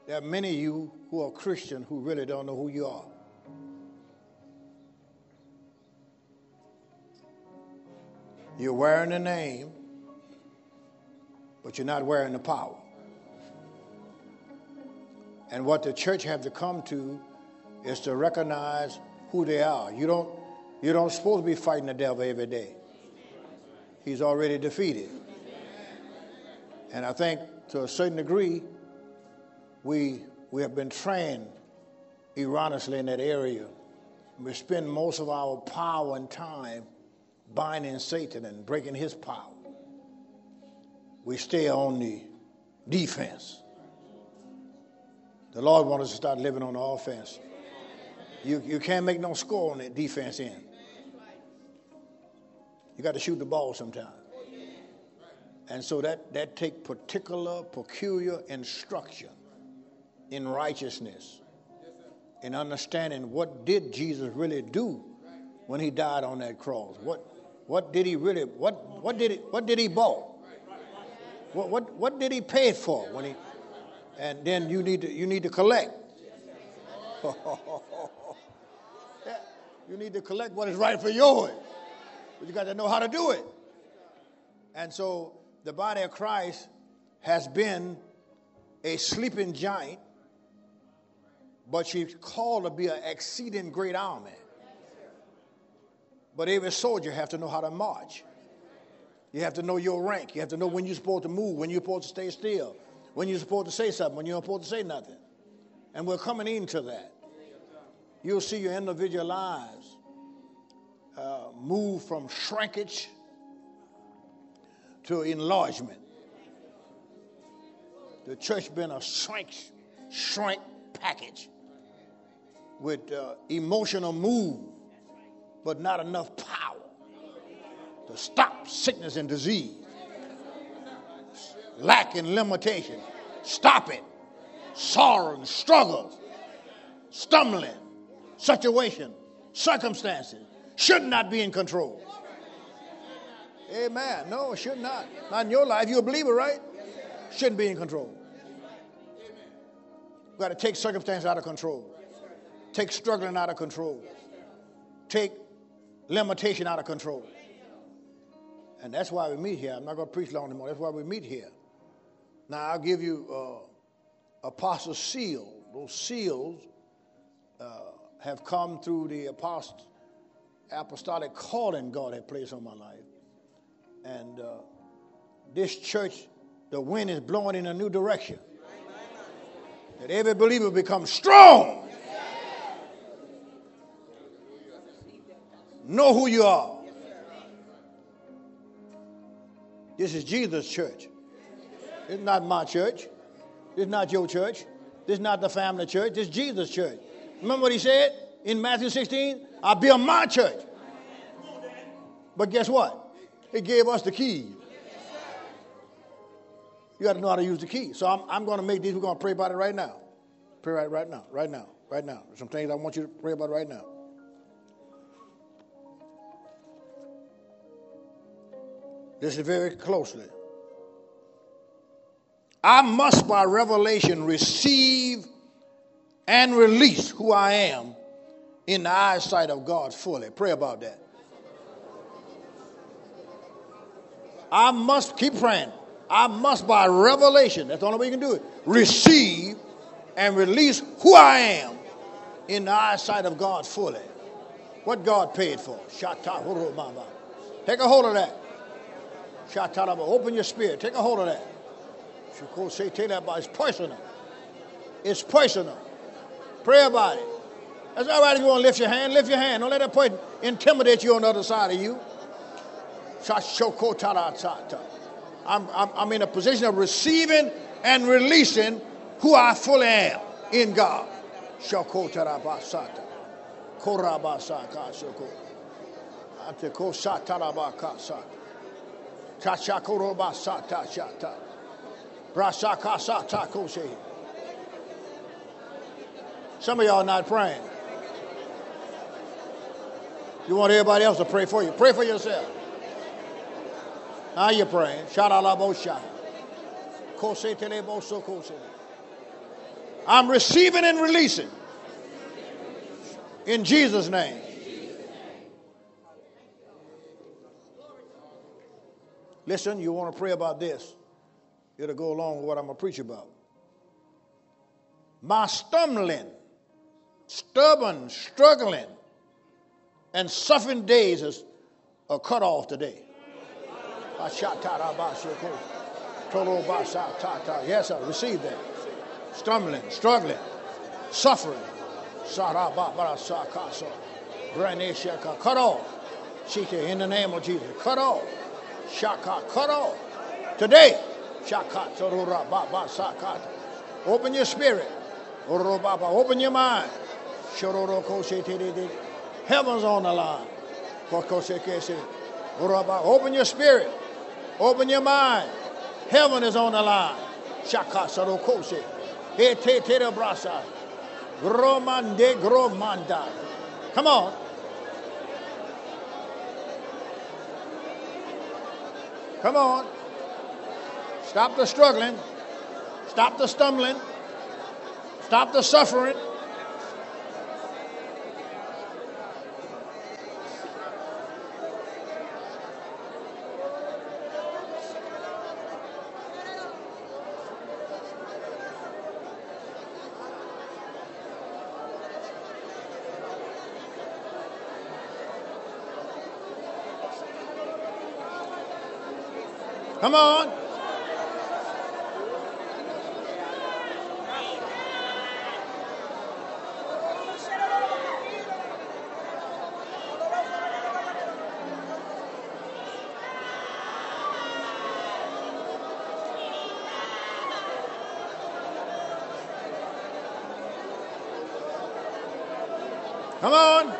There are many of you who are Christian who really don't know who you are. You're wearing the name, but you're not wearing the power. And what the church have to come to is to recognize who they are. You don't supposed to be fighting the devil every day. He's already defeated. And I think to a certain degree, we have been trained erroneously in that area. We spend most of our power and time binding Satan and breaking his power. We stay on the defense. The Lord wants us to start living on the offense. You can't make no score on that defense end. You got to shoot the ball sometime. And so that take particular, peculiar instruction in righteousness, in understanding what did Jesus really do when he died on that cross. What did he really? What did he bought? What did he pay for when he? And then you need to collect. Yeah, you need to collect what is right for yours. But you got to know how to do it. And so the body of Christ has been a sleeping giant, but she's called to be an exceeding great army. But every soldier have to know how to march. You have to know your rank. You have to know when you're supposed to move, when you're supposed to stay still, when you're supposed to say something, when you're not supposed to say nothing. And we're coming into that. You'll see your individual lives move from shrinkage to enlargement. The church been a shrink package with emotional move, but not enough power to stop sickness and disease, lack and limitation. Stop it. Sorrow and struggles, stumbling, situation, circumstances should not be in control. Amen. No, it should not. Not in your life. You're a believer, right? Shouldn't be in control. We've got to take circumstances out of control. Take struggling out of control. Take limitation out of control. And that's why we meet here. I'm not going to preach long anymore. That's why we meet here. Now, I'll give you Apostle seal. Those seals have come through the apostolic calling God had placed on my life. And this church, the wind is blowing in a new direction. That every believer becomes strong. Know who you are. This is Jesus' church. This is not my church. This is not your church. This is not the family church. This is Jesus' church. Remember what he said in Matthew 16? I'll build my church. But guess what? He gave us the key. You got to know how to use the key. So I'm going to make these. We're going to pray about it right now. Pray right now. There's some things I want you to pray about right now. Listen very closely. I must by revelation receive and release who I am in the eyesight of God fully. Pray about that. I must, keep praying. I must by revelation, that's the only way you can do it, receive and release who I am in the eyesight of God fully. What God paid for. Take a hold of that. Open your spirit. Take a hold of that. It's personal. It's personal. Pray about it. That's all right if you want to lift your hand. Lift your hand. Don't let that person intimidate you on the other side of you. I'm in a position of receiving and releasing who I fully am in God. Some of y'all not praying. You want everybody else to pray for you. Pray for yourself. Now you're praying. I'm receiving and releasing. In Jesus' name. Listen, you want to pray about this. It'll go along with what I'm going to preach about. My stumbling, stubborn, struggling, and suffering days are cut off today. Yes, I receive that. Stumbling, struggling, suffering. Cut off. In the name of Jesus. Cut off. Cut off. Today. Open your spirit. Open your mind. Heaven's on the line. Open your spirit. Open your mind. Heaven is on the line. Come on. Come on. Stop the struggling. Stop the stumbling. Stop the suffering. Come on. Come on.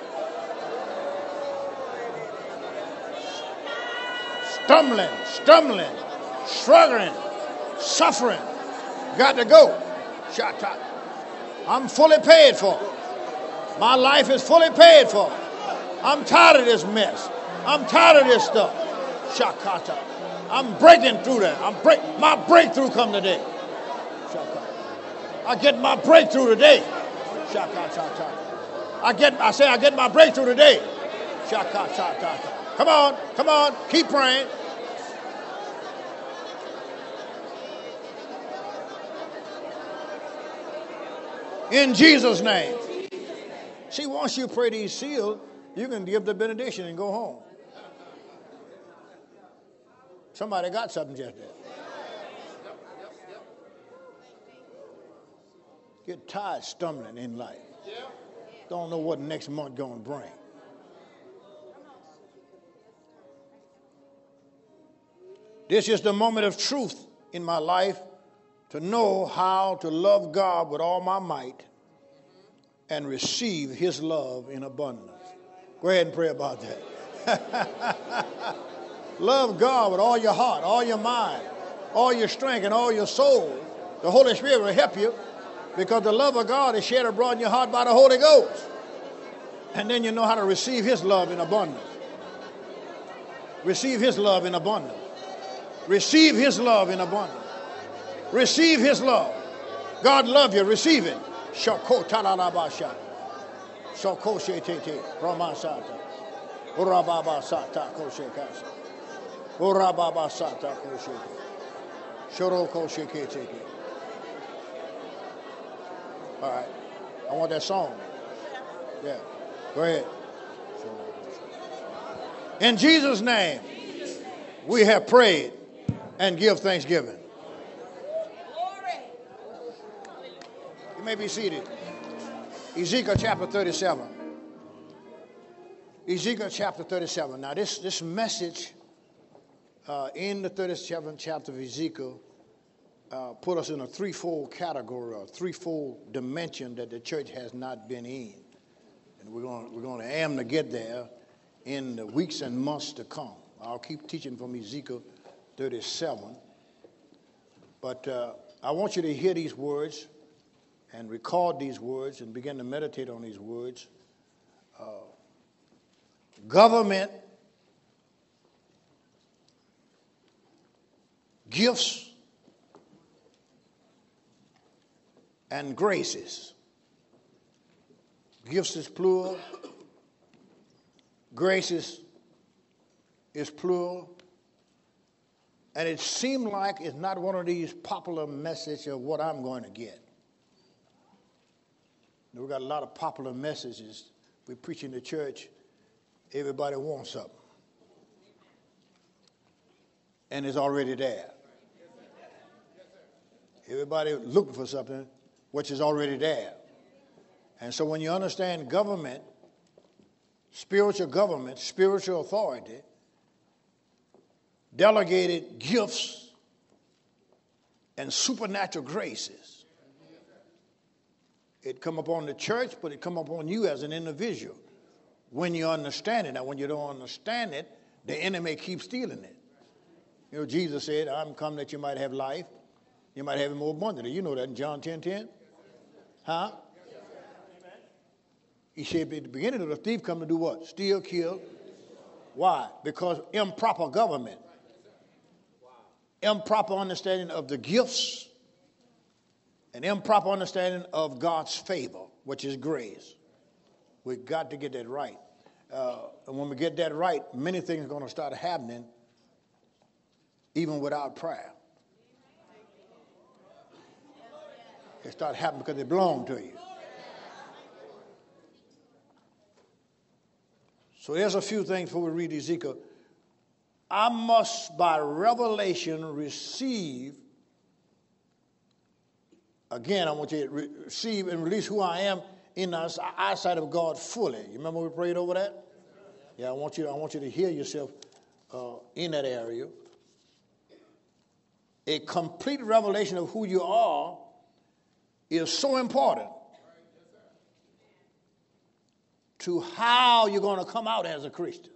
Stumbling, struggling, suffering. Got to go. Shot top. I'm fully paid for. My life is fully paid for. I'm tired of this mess. I'm tired of this stuff. Shakata. I'm breaking through that. My breakthrough come today. Shakata. I get my breakthrough today. Shakata. I get my breakthrough today. Shakata. Come on, keep praying. In Jesus' name. See, once you pray these seals, you can give the benediction and go home. Somebody got something just there. Get tired stumbling in life. Don't know what next month going to bring. This is the moment of truth in my life to know how to love God with all my might and receive his love in abundance. Go ahead and pray about that. Love God with all your heart, all your mind, all your strength, and all your soul. The Holy Spirit will help you because the love of God is shed abroad in your heart by the Holy Ghost. And then you know how to receive his love in abundance. Receive his love in abundance. Receive his love in abundance. Receive his love. God love you. Receive it. Shako talalabasha. Shako shetete. Ramasata. Urababa sata koshekasa. Urababa sata kosheke. Shoroko shekete. All right. I want that song. Yeah. Go ahead. In Jesus' name, we have prayed and give thanksgiving. You may be seated. Ezekiel chapter 37. Ezekiel chapter 37. Now this message in the 37th chapter of Ezekiel put us in a threefold category, a threefold dimension that the church has not been in. And we're going to aim to get there in the weeks and months to come. I'll keep teaching from Ezekiel 37. But I want you to hear these words and record these words and begin to meditate on these words. Government, gifts, and graces. Gifts is plural. Graces is plural. And it seemed like it's not one of these popular messages of what I'm going to get. We've got a lot of popular messages we preach in the church. Everybody wants something. And it's already there. Everybody looking for something which is already there. And so when you understand government, spiritual authority, delegated gifts, and supernatural graces, it come upon the church, but it come upon you as an individual when you understand it. Now, when you don't understand it, the enemy keeps stealing it. You know, Jesus said, I'm come that you might have life. You might have it more abundantly. You know that in John 10:10. Huh? He said at the beginning of the thief come to do what? Steal, kill. Why? Because improper government. Improper understanding of the gifts. And improper understanding of God's favor, which is grace. We've got to get that right. And when we get that right, many things are going to start happening even without prayer. They start happening because they belong to you. So there's a few things before we read Ezekiel. I must, by revelation, receive. Again, I want you to receive and release who I am in the eyesight of God fully. You remember we prayed over that? Yeah, I want you to hear yourself in that area. A complete revelation of who you are is so important to how you're going to come out as a Christian.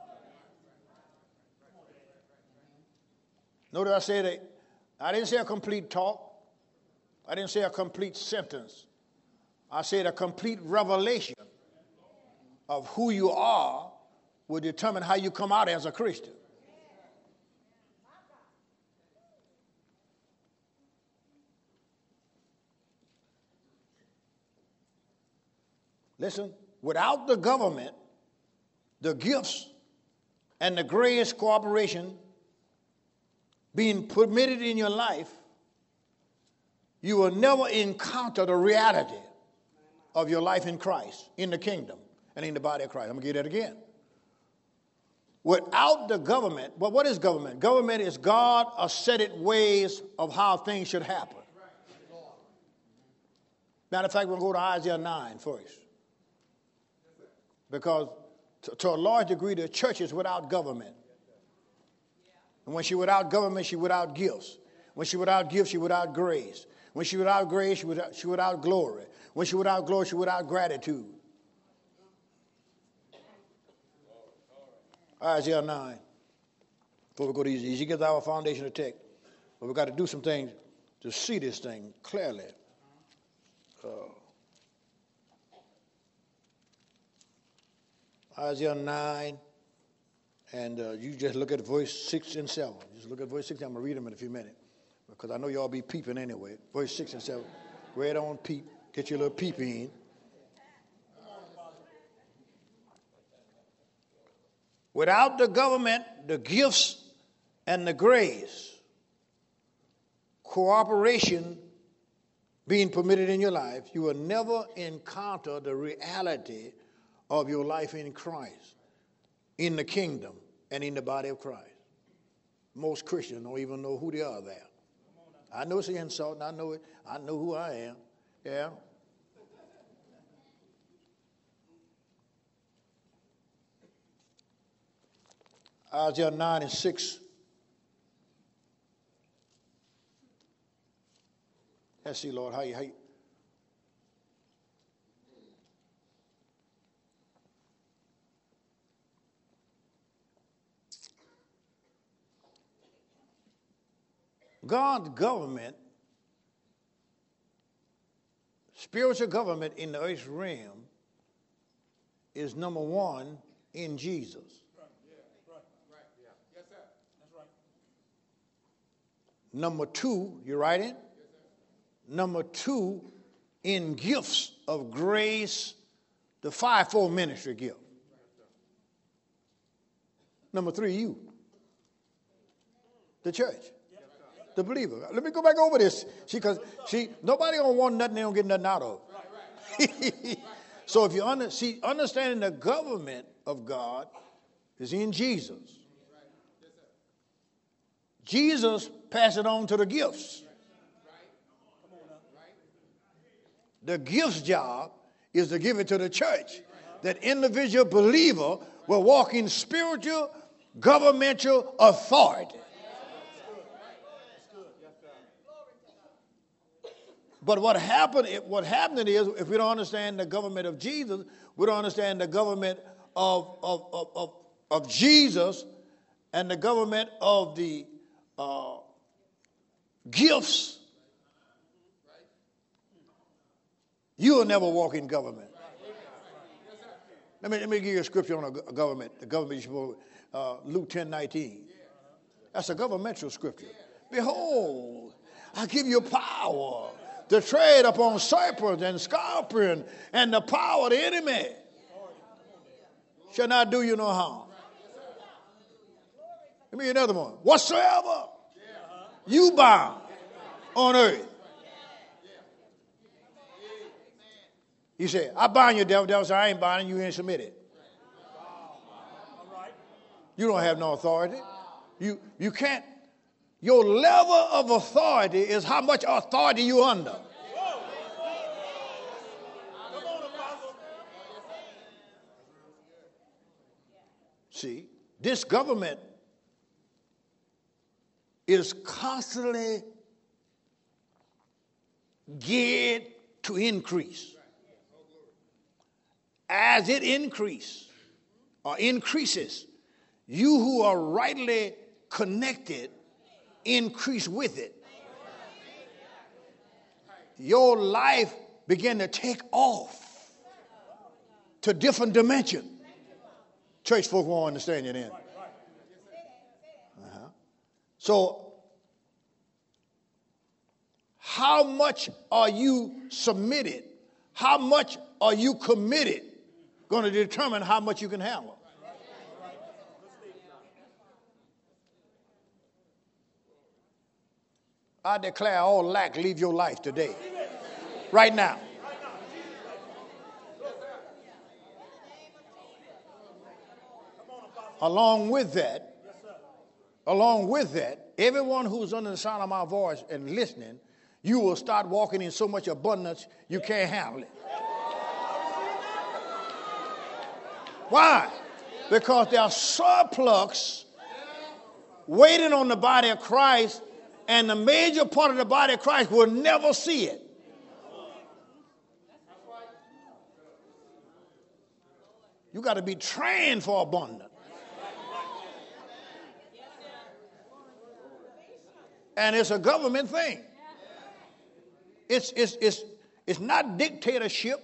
Notice I said that I didn't say a complete talk. I didn't say a complete sentence. I said a complete revelation of who you are will determine how you come out as a Christian. Listen, without the government, the gifts, and the grace cooperation being permitted in your life, you will never encounter the reality of your life in Christ, in the kingdom, and in the body of Christ. I'm going to give that again. Without the government, well, what is government? Government is God ascetic ways of how things should happen. Matter of fact, we'll go to Isaiah 9 first. Because to a large degree, the church is without government. And when she's without government, she's without gifts. When she's without gifts, she's without grace. When she's without grace, she's without glory. When she's without glory, she's without gratitude. Isaiah 9. Before we go to Ezekiel, our foundation of text. But we've got to do some things to see this thing clearly. Isaiah 9, and you just look at verse 6 and 7. Just look at verse 6. I'm going to read them in a few minutes because I know y'all be peeping anyway. Verse 6 and 7. Go ahead on, peep. Get your little peep in. Without the government, the gifts, and the grace, cooperation being permitted in your life, you will never encounter the reality of your life in Christ, in the kingdom, and in the body of Christ. Most Christians don't even know who they are there. I know it's an insult, and I know it. I know who I am. Yeah. Isaiah 9 and 6. Let's see, Lord, how you God's government, spiritual government in the earth realm is number one in Jesus. Right. Yeah. Yes, sir. That's right. Number two, you writing? Yes, sir. Number two in gifts of grace, the fivefold ministry gift. Number 3, you, the church, the believer. Let me go back over this. Because nobody gonna want nothing they don't get nothing out of. So if you understanding the government of God is in Jesus. Jesus passed it on to the gifts. The gifts job is to give it to the church. That individual believer will walk in spiritual, governmental authority. But what happened is, if we don't understand the government of Jesus, we don't understand the government of Jesus and the government of the gifts, you will never walk in government. Let me give you a scripture on a government. The government is Luke 10:19. That's a governmental scripture. Behold, I give you power to tread upon serpents and scorpions and the power of the enemy shall not do you no harm. Let me give you another one. Whatsoever you bind on earth. You say, I bind you, devil. Devil said, I ain't binding you, ain't submitted. You don't have no authority. You can't. Your level of authority is how much authority you under. See, this government is constantly geared to increase. As it increases, you who are rightly connected increase with it. Your life begin to take off to different dimensions. Church folk won't understand you then. So, how much are you submitted? How much are you committed? Going to determine how much you can handle. I declare all lack leave your life today. Right now. Along with that, everyone who's under the sound of my voice and listening, you will start walking in so much abundance you can't handle it. Why? Because there are surplus waiting on the body of Christ, and the major part of the body of Christ will never see it. You got to be trained for abundance. And it's a government thing. It's not dictatorship.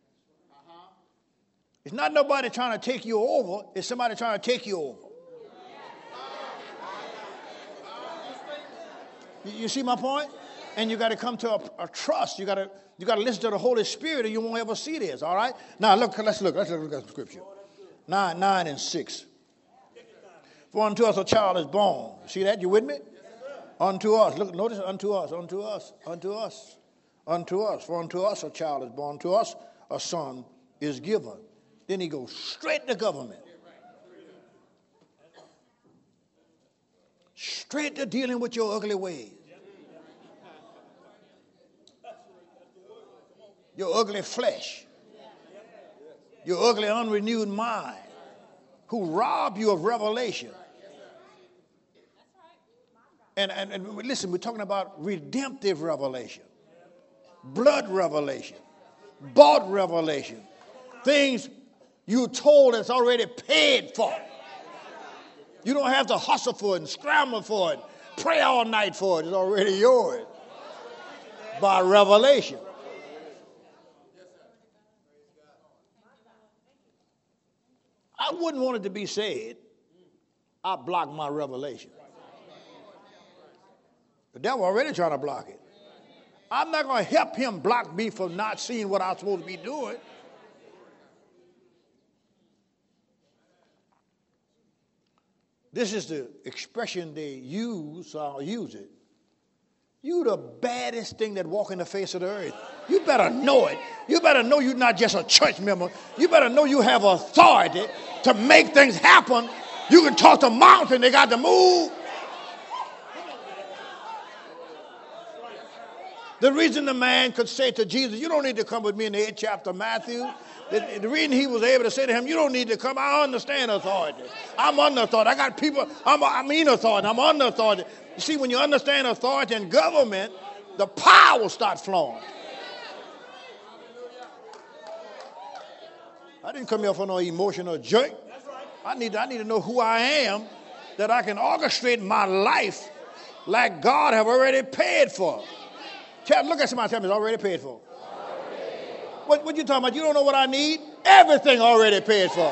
It's not nobody trying to take you over. It's somebody trying to take you over. You see my point? And you got to come to a trust. You got to listen to the Holy Spirit, or you won't ever see this. All right. Now let's look at the scripture. 9 and 6. For unto us a child is born. See that? You with me? Unto us. Look, notice unto us. For unto us a child is born. To us a son is given. Then he goes straight to government. Straight to dealing with your ugly ways. Your ugly flesh. Your ugly unrenewed mind. Who rob you of revelation. And listen, we're talking about redemptive revelation. Blood revelation. Bought revelation. Things you're told that's already paid for. You don't have to hustle for it and scramble for it. Pray all night for it. It's already yours. By revelation. I wouldn't want it to be said, I blocked my revelation. The devil already trying to block it. I'm not going to help him block me from not seeing what I'm supposed to be doing. This is the expression they use, so I'll use it. You the baddest thing that walk in the face of the earth. You better know it. You better know you're not just a church member. You better know you have authority to make things happen. You can talk to mountain, they got to move. The reason the man could say to Jesus, you don't need to come with me in the 8th chapter of Matthew. The reason he was able to say to him, you don't need to come. I understand authority. I'm under authority. I got people, I'm in authority. I'm under authority. You see, when you understand authority in government, the power will start flowing. I didn't come here for no emotional jerk. I need to know who I am, that I can orchestrate my life like God have already paid for. Look at somebody and tell me it's already paid for. What you talking about? You don't know what I need? Everything already paid for.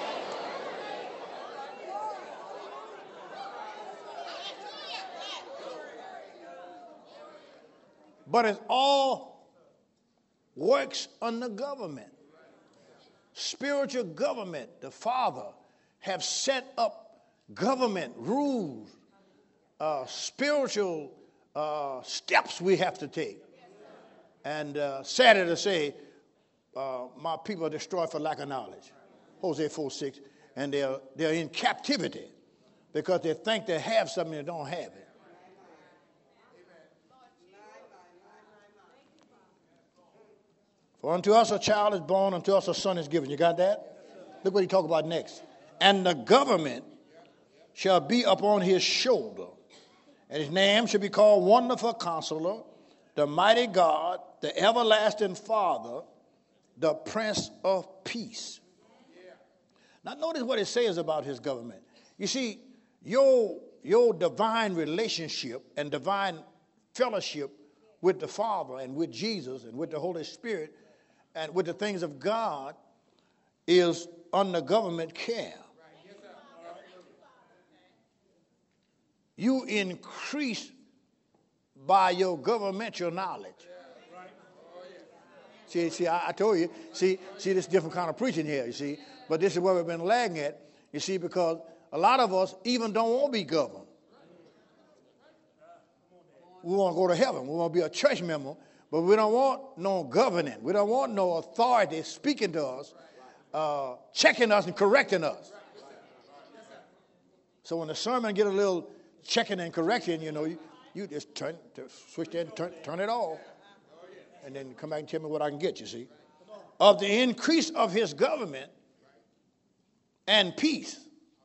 But it all works under government. Spiritual government, the Father have set up government rules, spiritual steps we have to take. And sadly to say, my people are destroyed for lack of knowledge. Hosea 4:6. And they're in captivity because they think they have something they don't have it. For unto us a child is born, unto us a son is given. You got that? Look what he talk about next. And the government shall be upon his shoulder, and his name shall be called Wonderful Counselor, the Mighty God, the Everlasting Father, the Prince of Peace. Now notice what it says about his government. You see, your divine relationship and divine fellowship with the Father and with Jesus and with the Holy Spirit and with the things of God is under government care. You increase by your governmental knowledge. See, I told you. See, this different kind of preaching here, you see. But this is where we've been lagging at, you see, because a lot of us even don't want to be governed. We want to go to heaven. We want to be a church member, but we don't want no governing. We don't want no authority speaking to us, checking us and correcting us. So when the sermon get a little checking and correction, you know, you just switch that and turn it off. And then come back and tell me what I can get, you see. Of the increase of his government and peace.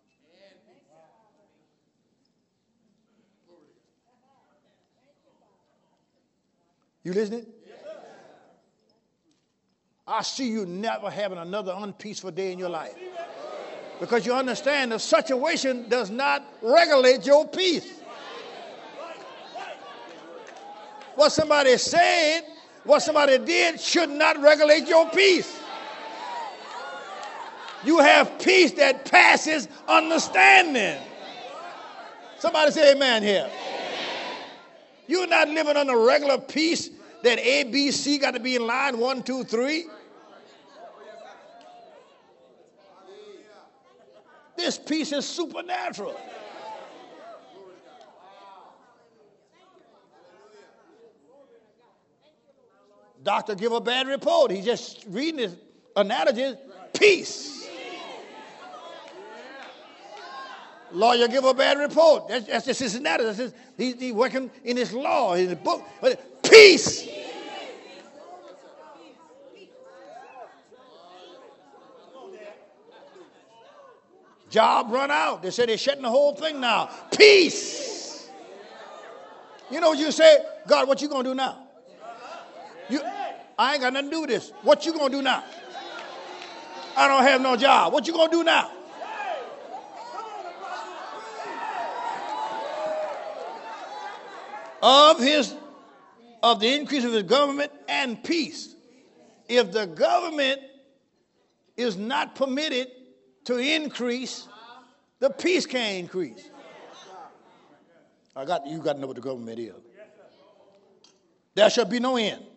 You listening? I see you never having another unpeaceful day in your life. Because you understand the situation does not regulate your peace. What somebody said, what somebody did should not regulate your peace. You have peace that passes understanding. Somebody say amen here. You're not living on a regular peace that A, B, C got to be in line 1, 2, 3. This peace is supernatural. Doctor give a bad report. He's just reading his analogies. Peace. Lawyer give a bad report. That's just his analysis. He's working in his law, in his book. Peace. Job run out. They say they're shutting the whole thing now. Peace. You know what you say? God, what you going to do now? I ain't got nothing to do with this. What you going to do now? I don't have no job. What you going to do now? Of the increase of his government and peace. If the government is not permitted to increase, the peace can't increase. You got to know what the government is. There shall be no end.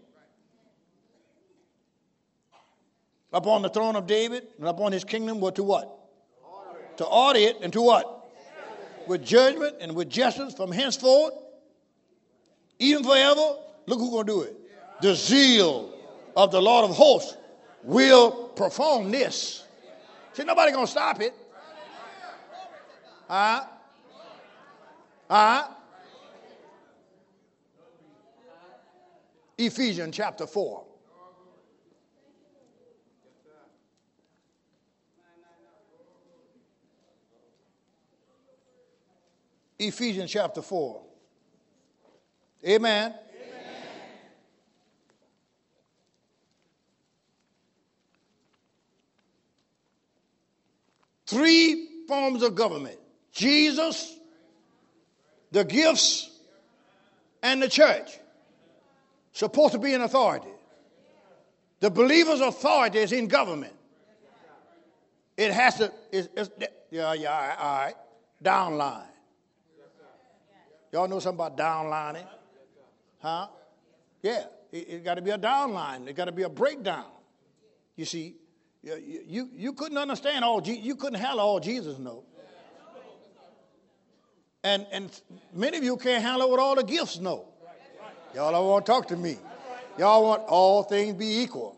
Upon the throne of David and upon his kingdom were to what? To order it and to what? With judgment and with justice from henceforth, even forever. Look who's going to do it. The zeal of the Lord of hosts will perform this. See, nobody going to stop it. Ephesians chapter 4. Ephesians chapter 4. Amen. Three forms of government: Jesus, the gifts, and the church. Supposed to be in authority. The believer's authority is in government. It has to, all right, downline. Y'all know something about downlining? Huh? Yeah, it got to be a downline. It got to be a breakdown. You see, you couldn't understand you couldn't handle all Jesus knows. And many of you can't handle what all the gifts know. Y'all don't want to talk to me. Y'all want all things be equal.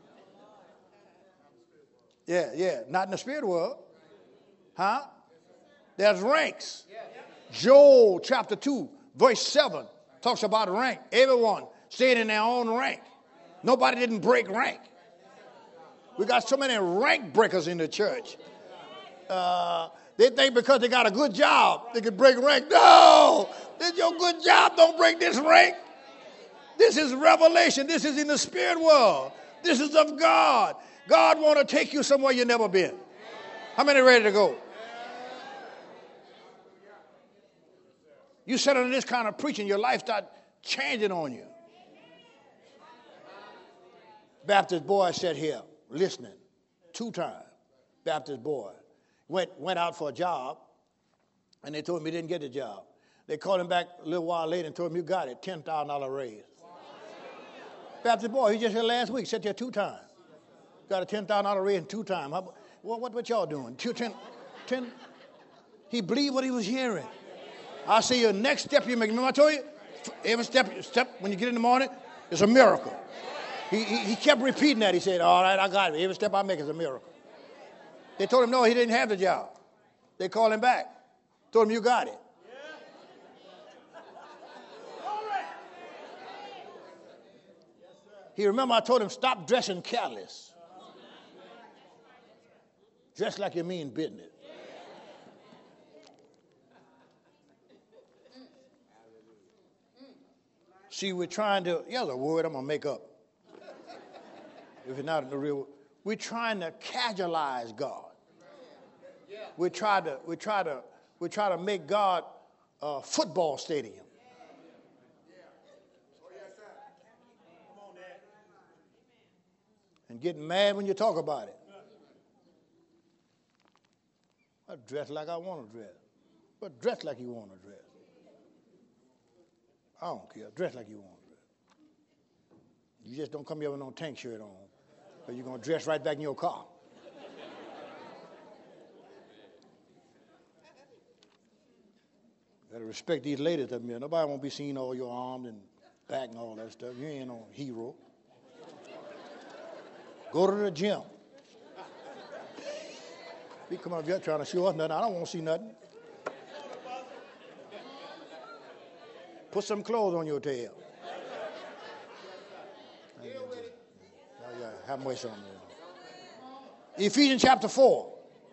Yeah, not in the spirit world. Huh? There's ranks. Joel chapter 2, verse 7 talks about rank. Everyone stayed in their own rank. Nobody didn't break rank. We got so many rank breakers in the church. They think because they got a good job, they can break rank. No! This your good job. Don't break this rank. This is revelation. This is in the spirit world. This is of God. God want to take you somewhere you've never been. How many ready to go? You sit under this kind of preaching, your life start changing on you. Baptist boy sat here listening 2 times. Baptist boy went out for a job, and they told him he didn't get the job. They called him back a little while later and told him, you got it, $10,000 raise. Baptist boy, he just here last week, sat there 2 times. Got a $10,000 raise in 2 times. What y'all doing? 10? He believed what he was hearing. I see your next step you make. Remember I told you? Every step when you get in the morning, it's a miracle. He kept repeating that. He said, all right, I got it. Every step I make is a miracle. They told him, no, he didn't have the job. They called him back. Told him, you got it. He remember I told him, stop dressing careless. Dress like you mean business. See, we're trying to, here's a word I'm going to make up. If it's not the real, we're trying to casualize God. We try to make God a football stadium. And getting mad when you talk about it. I dress like I want to dress. But dress like you want to dress. I don't care. Dress like you want to dress. You just don't come here with no tank shirt on, or you're going to dress right back in your car. Got to respect these ladies up here. Nobody won't be seeing all your arms and back and all that stuff. You ain't no hero. Go to the gym. We come up here trying to show us nothing. I don't want to see nothing. Put some clothes on your tail. Have mercy on me. Ephesians chapter 4.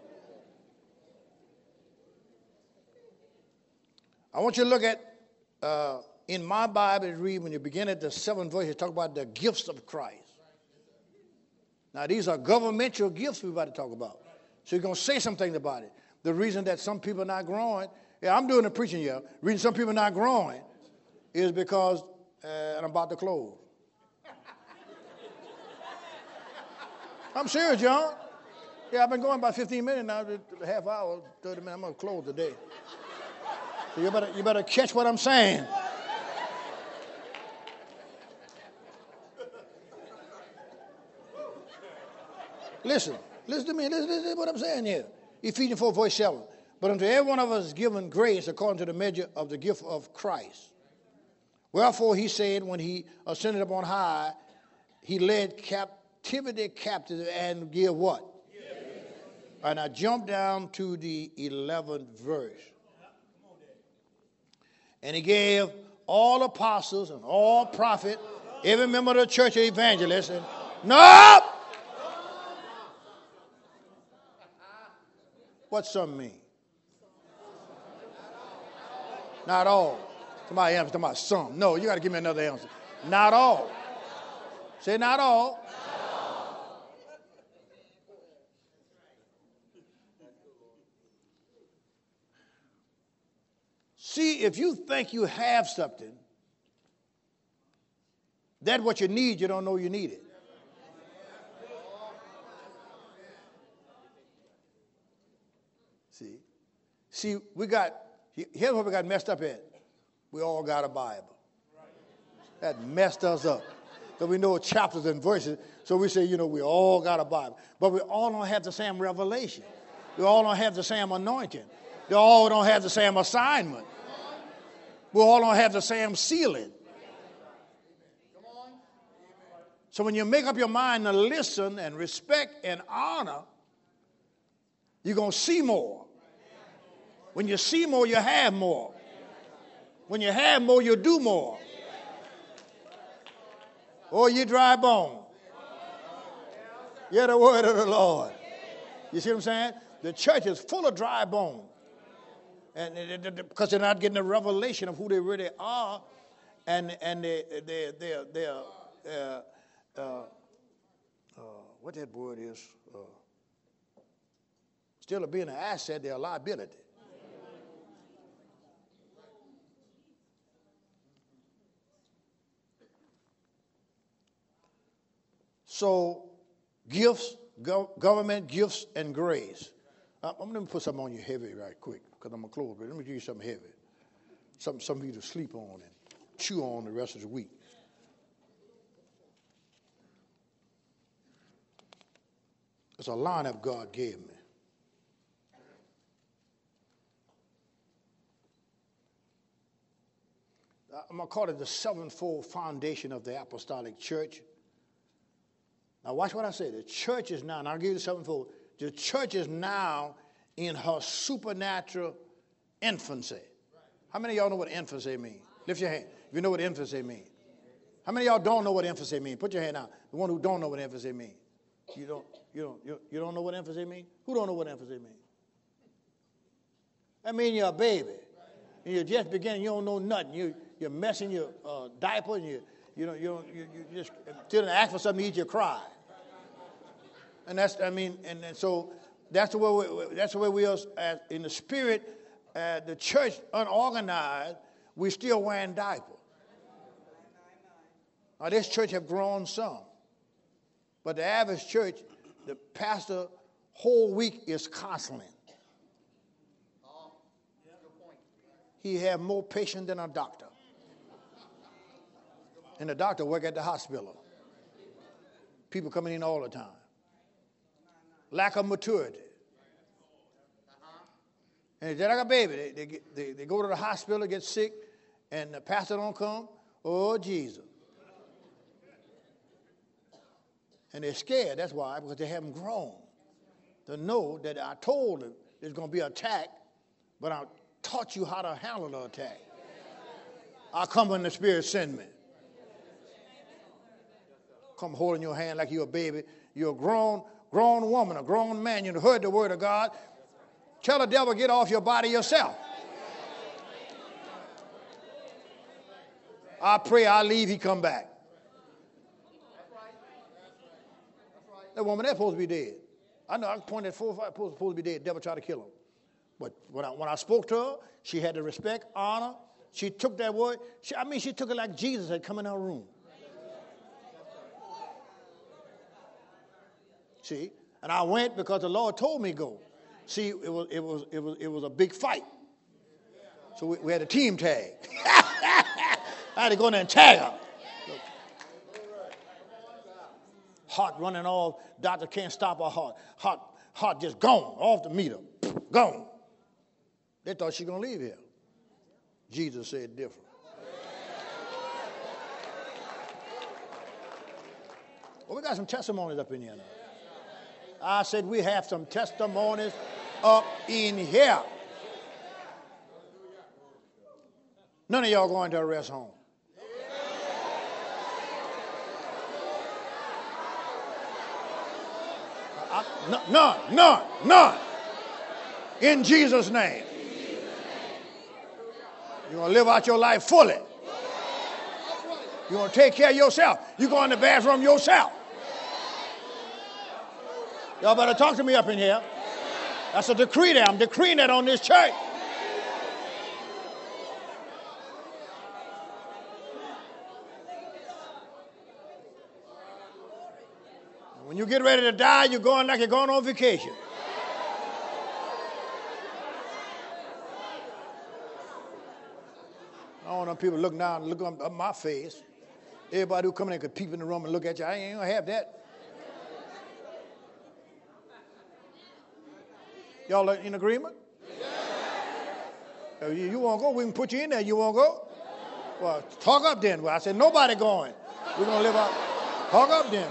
I want you to look at, in my Bible, read when you begin at the 7th verse, you talk about the gifts of Christ. Now, these are governmental gifts we're about to talk about. So you're going to say something about it. The reason that some people are not growing, I'm doing the preaching here. The reason some people are not growing is because, and I'm about to close. I'm serious, John. Yeah, I've been going about 15 minutes now, a half hour, 30 minutes. I'm going to close today. So you better catch what I'm saying. Listen to me. Listen to what I'm saying here. Ephesians 4, verse 7. But unto every one of us is given grace according to the measure of the gift of Christ. Wherefore he said, when he ascended up on high, he led captivity captive and give what? And I jump down to the 11th verse. And he gave all apostles and all prophets, every member of the church of evangelists. And, no! What's some mean? Not all. Somebody answer about some. No, you got to give me another answer. Not all. Say not all. See, if you think you have something, that's what you need, you don't know you need it. See, here's what we got messed up at. We all got a Bible. That messed us up. Because we know chapters and verses, so we say, we all got a Bible. But we all don't have the same revelation. We all don't have the same anointing. We all don't have the same assignment. We all don't have the same sealing. So when you make up your mind to listen and respect and honor, you're going to see more. When you see more, you have more. When you have more, you do more. Oh, you dry bone. Hear the word of the Lord. You see what I'm saying? The church is full of dry bone. And because they're not getting the revelation of who they really are. And they're what that word is, still being an asset, they're a liability. So, gifts, government gifts, and grace. I'm going to put something on you heavy right quick because I'm going to close. But let me give you something heavy, something for you to sleep on and chew on the rest of the week. It's a lineup God gave me. I'm going to call it the sevenfold foundation of the apostolic church. Now watch what I say. The church is now, and I'll give you the sevenfold, the church is now in her supernatural infancy. How many of y'all know what infancy means? Lift your hand if you know what infancy means. How many of y'all don't know what infancy means? Put your hand out. The one who don't know what infancy means. You don't know what infancy means? Who don't know what infancy means? That means you're a baby. And you're just beginning, you don't know nothing. You're messing your diaper and you just still ask for something to eat, you cry. And so that's the way we are in the spirit. The church unorganized, we still wearing diapers. Now this church have grown some, but the average church, the pastor whole week is counseling. He have more patience than a doctor. And the doctor work at the hospital. People coming in all the time. Lack of maturity. And they're like a baby. They go to the hospital, get sick, and the pastor don't come. Oh, Jesus. And they're scared. That's why, because they haven't grown to know that I told them there's going to be an attack, but I taught you how to handle the attack. I'll come when the Spirit send me. Come holding your hand like you're a baby. You're a grown woman, a grown man. You heard the word of God. Tell the devil, get off your body yourself. I pray I leave, he come back. That woman, that's supposed to be dead. I know, I pointed at 4 or 5, supposed to be dead. The devil tried to kill him. But when I spoke to her, she had the respect, honor. She took that word. She took it like Jesus had come in her room. See, and I went because the Lord told me to go. See, it was a big fight. So we had a team tag. I had to go in there and tag her. Heart running off. Doctor can't stop her heart. Heart just gone off the meter. Gone. They thought she was going to leave here. Jesus said different. Well, we got some testimonies up in here now. I said we have some testimonies up in here. None of y'all going to a rest home. None. In Jesus' name. You're going to live out your life fully. You're going to take care of yourself. You go in the bathroom yourself. Y'all better talk to me up in here. That's a decree there. I'm decreeing that on this church. When you get ready to die, you're going like you're going on vacation. I don't want people looking down and look up my face. Everybody who come in could peep in the room and look at you. I ain't going to have that. Y'all in agreement? Yeah. You won't go? We can put you in there. You won't go? Well, talk up then. Well, I said, nobody going. We're going to live out. Talk up then.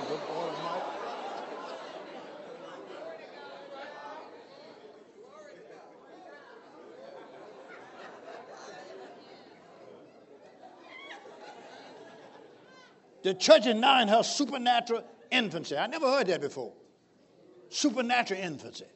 The church is now in her supernatural infancy. I never heard that before. Supernatural infancy.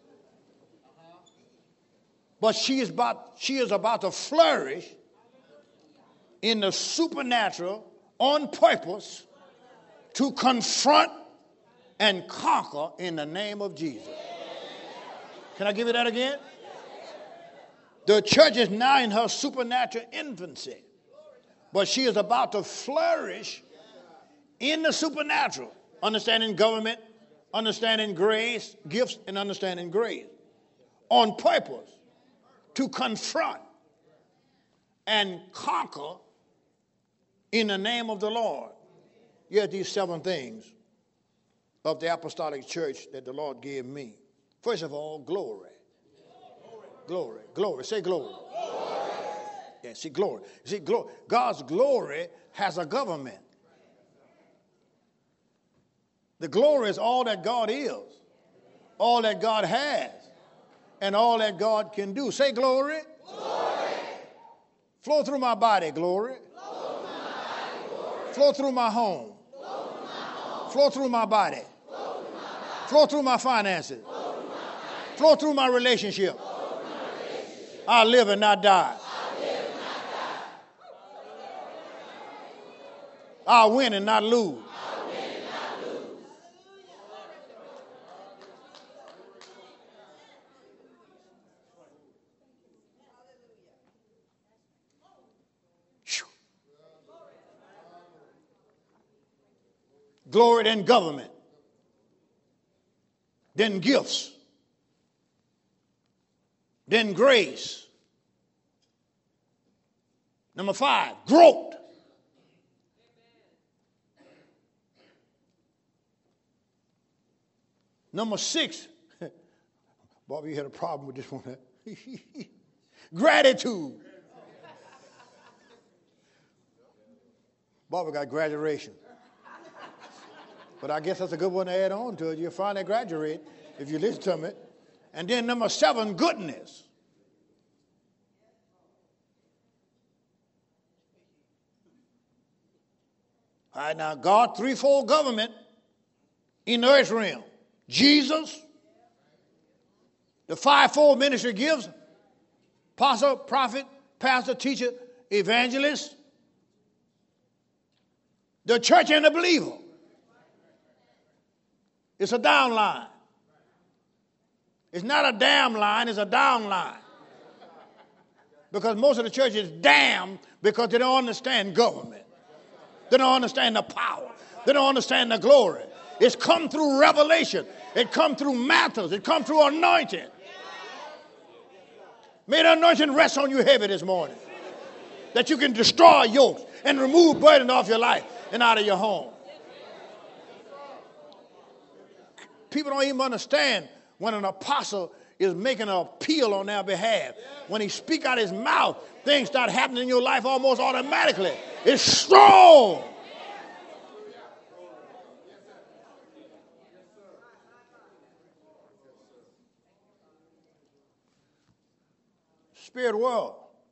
But she is about to flourish in the supernatural on purpose to confront and conquer in the name of Jesus. Can I give you that again? The church is now in her supernatural infancy, but she is about to flourish in the supernatural, understanding government, understanding grace, gifts, and understanding grace, on purpose to confront and conquer in the name of the Lord. Yet these 7 things of the apostolic church that the Lord gave me. First of all, glory. Glory. Glory. Say glory. Yeah, see, glory. See, glory. God's glory has a government. The glory is all that God is, all that God has, and all that God can do. Say glory. Glory. Flow through my body, glory. Flow through my home. Flow through my body. Flow through my finances. Flow through my relationship. I live and not die. I win and not lose. Glory, then government, then gifts, then grace. Number 5, growth. Number 6, Bobby, you had a problem with this one. Gratitude. Bobby got graduation. But I guess that's a good one to add on to it. You'll finally graduate if you listen to me. And then number 7, goodness. All right, now God, threefold government in the earth realm. Jesus, the fivefold ministry gives, apostle, prophet, pastor, teacher, evangelist, the church and the believer. It's a down line. It's not a damn line, it's a down line. Because most of the church is damned because they don't understand government. They don't understand the power. They don't understand the glory. It's come through revelation. It come through mantles. It come through anointing. May the anointing rest on you heavy this morning. That you can destroy yokes and remove burden off your life and out of your home. People don't even understand when an apostle is making an appeal on their behalf. When he speaks out his mouth, things start happening in your life almost automatically. It's strong. Spirit world.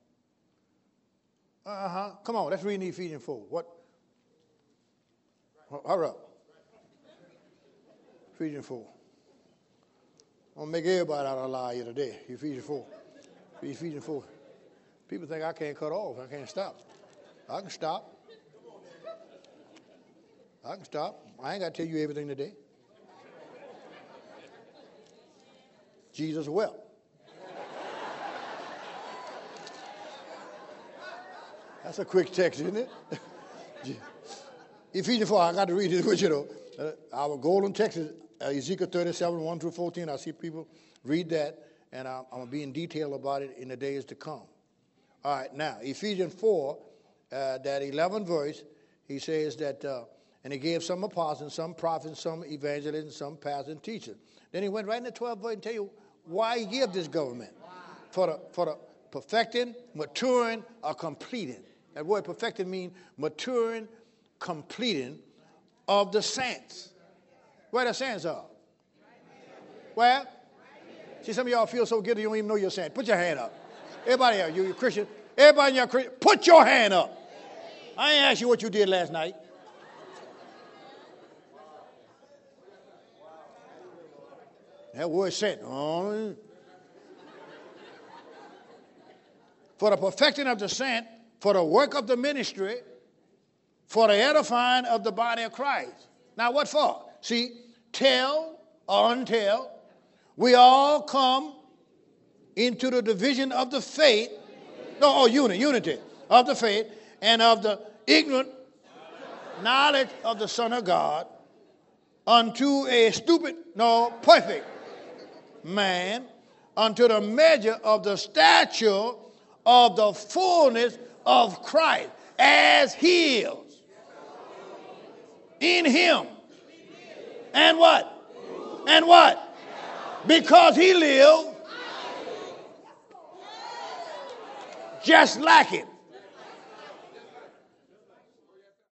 Come on, let's read Ephesians 4. What? Hurry up. Ephesians 4. I'm going to make everybody out of a lie here today. Ephesians 4. Ephesians 4. People think I can't cut off. I can't stop. I can stop. I can stop. I ain't got to tell you everything today. Jesus wept. That's a quick text, isn't it? Ephesians 4, I got to read it with you, though. Our golden text is Ezekiel 37, 1 through 14. I see people read that, and I'm going to be in detail about it in the days to come. All right, now, Ephesians 4, that 11th verse, he says that, and he gave some apostles, some prophets, some evangelists, some pastors and teachers. Then he went right in the 12th verse and tell you why he gave this government. For the perfecting, maturing, or completing. That word perfecting means maturing, completing of the saints. Where the saints are? Where? See, some of y'all feel so guilty you don't even know you're saint. Put your hand up. Everybody else, you're Christian. Everybody in your Christian, put your hand up. I ain't asked you what you did last night. That word saint. Oh. For the perfecting of the saint, for the work of the ministry, for the edifying of the body of Christ. Now what for? See, till or until we all come into the division of the faith, unity of the faith and of the ignorant knowledge of the Son of God unto a perfect man, unto the measure of the stature of the fullness of Christ, as he is in him. And what? And what? Because he lived just like it.